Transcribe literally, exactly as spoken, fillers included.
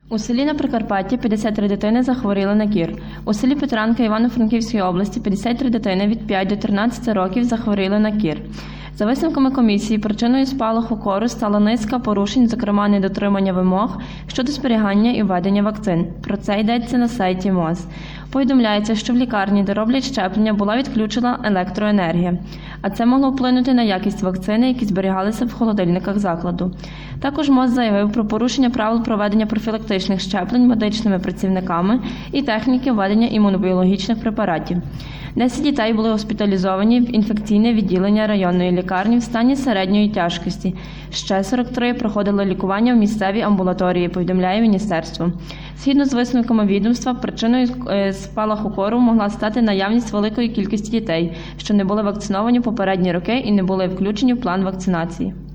У селі на Прикарпатті п'ятдесят три дитини захворіли на кір. У селі Петранка Івано-Франківської області п'ятдесят три дитини від п'яти до тринадцяти років захворіли на кір. За висновками комісії, причиною спалаху кору стала низка порушень, зокрема недотримання вимог щодо зберігання і введення вакцин. Про це йдеться на сайті МОЗ. Повідомляється, що в лікарні, де роблять щеплення, була відключена електроенергія, а це могло вплинути на якість вакцини, які зберігалися в холодильниках закладу. Також МОЗ заявив про порушення правил проведення профілактичних щеплень медичними працівниками і техніки введення імунобіологічних препаратів. десять дітей були госпіталізовані в інфекційне відділення районної лікарні в стані середньої тяжкості. Ще сорок три проходили лікування в місцевій амбулаторії, повідомляє міністерство. Згідно з висновками відомства, причиною спалаху кору могла стати наявність великої кількості дітей, що не були вакциновані попередні роки і не були включені в план вакцинації.